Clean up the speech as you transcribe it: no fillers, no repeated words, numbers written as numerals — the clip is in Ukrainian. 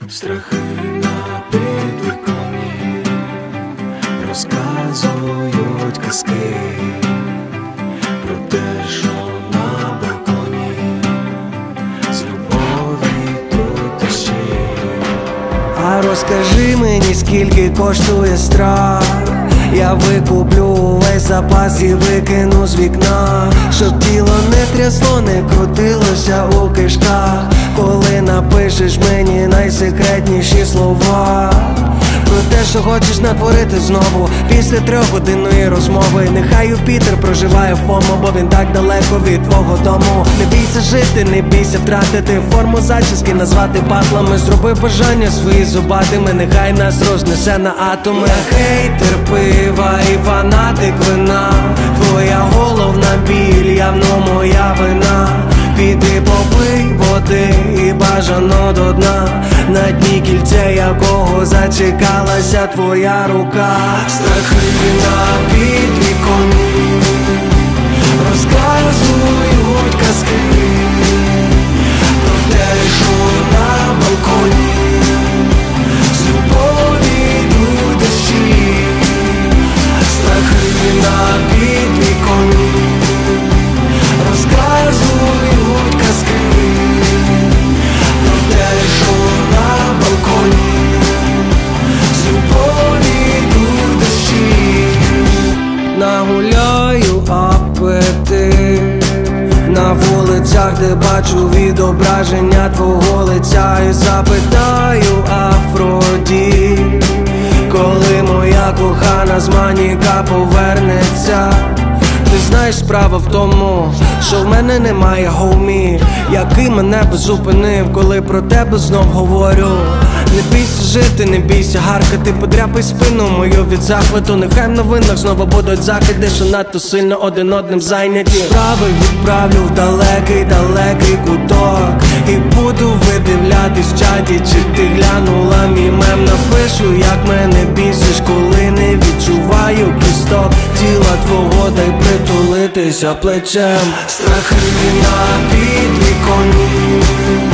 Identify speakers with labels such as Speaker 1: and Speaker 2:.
Speaker 1: Страхи на підвіконні розказують казки про те, що на балконі з любові тут дощі.
Speaker 2: А розкажи мені, скільки коштує страх. Я викуплю весь запас і викину з вікна, щоб тіло не трясло, не крутилося у кишках. Коли напишеш мені найсекретніші слова про те, що хочеш натворити знову після 3-годинної розмови. Нехай Юпітер проживає ФОМО, бо він так далеко від твого дому. Не бійся жити, не бійся втратити форму зачіски, назвати патлами. Зроби бажання свої зубатими, нехай нас рознесе на атоми. Я хейтер пива і фанатик вина, твоя головна біль, явно моя вина. Піди попий води і бажано до дна, на дні кільце якого зачекалася твоя рука.
Speaker 1: Страхи на підвіконні розказують казки про те, що на балконі з любові йдуть дощі. Страхи на підвіконні розказують казки про те, що на балконі з любові йдуть дощі.
Speaker 2: Нагуляю апетит на вулицях, де бачу відображення твого лиця, і запитаю Афродіт, коли моя кохана з маніка повернеться. Ти знаєш, справа в тому, що в мене немає хоумі, який мене би зупинив, коли про тебе знов говорю. Не бійся жити, не бійся гаркати, подряпай спину мою від захвату. Нехай в новинах знову будуть закиди, що надто сильно один одним зайняті. Справи відправлю в далекий куток і буду видивлятись в чаті, чи ти глянула мій мем. Напишу, як мене бісиш, коли не відчуваю кісток тіла твого, дай притулитися плечем.
Speaker 1: Страхи на підвіконні